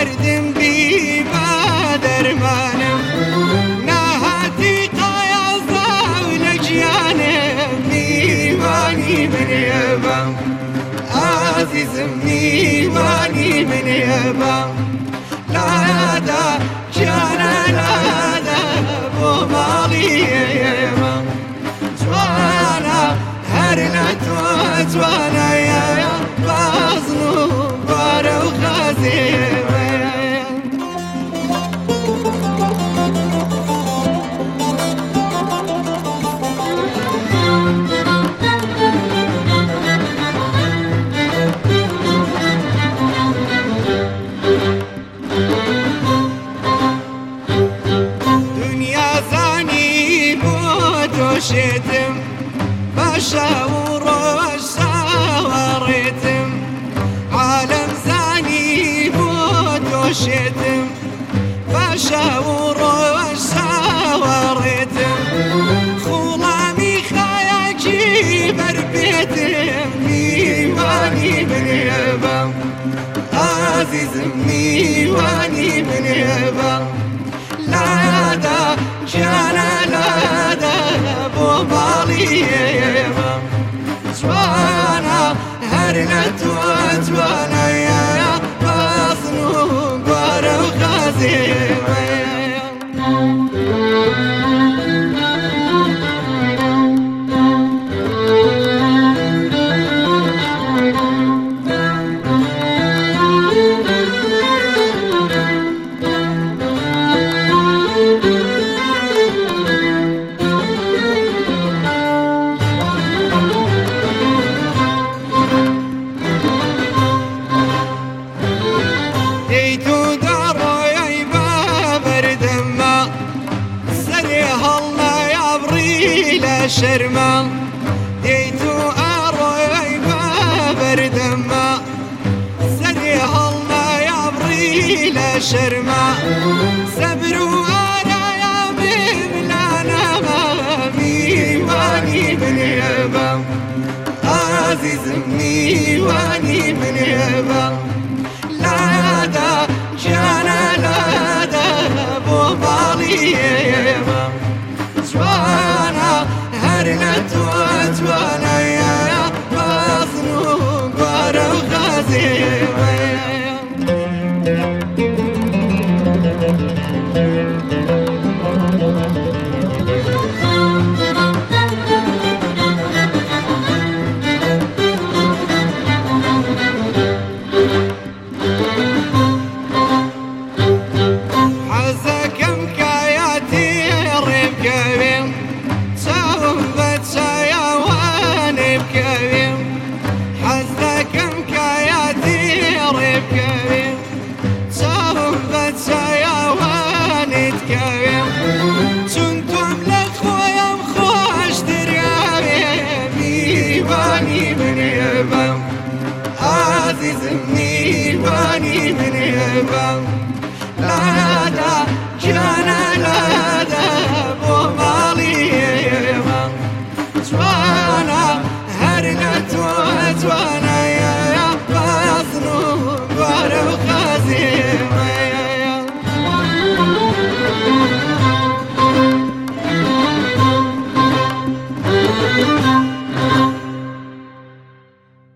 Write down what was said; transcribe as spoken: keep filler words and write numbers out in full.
دردم بی درمانم نهاتی قایز لجیانم نیوانی من یبم عزیزم نیوانی من یبم لادا جانا لادا بو مالی یبم جوانا هر نتو جوانا یا بازنو بارو خازی شتم بشاور وشاورتم عالم زاني بود شتم بشاور وشاورتم خلامي خياجي بربيتم نيواني من يبم عزيزم نيواني من يبم لادا جانا لادا بو بالي يبم جوانا هرنا جوانا يا باصنو بارو خازي ديتو دارو يا بردما سريها الله يا بريلا شرما ديتو ارو يا بردما سريها الله يا بريلا شرما سبرو انا يا بملانا ميواني من يبم عزيز ميواني من يبم لادا جانا لادا بو بالي يبم جوانا هرنا جوانا يا باصنو بارو خازي چونتم لخویم خوش دریابم نیوانی من یبم عزیزم نیوانی من یبم لادا جانا لادا بو مالی یبم جوانا هر نتو جوانا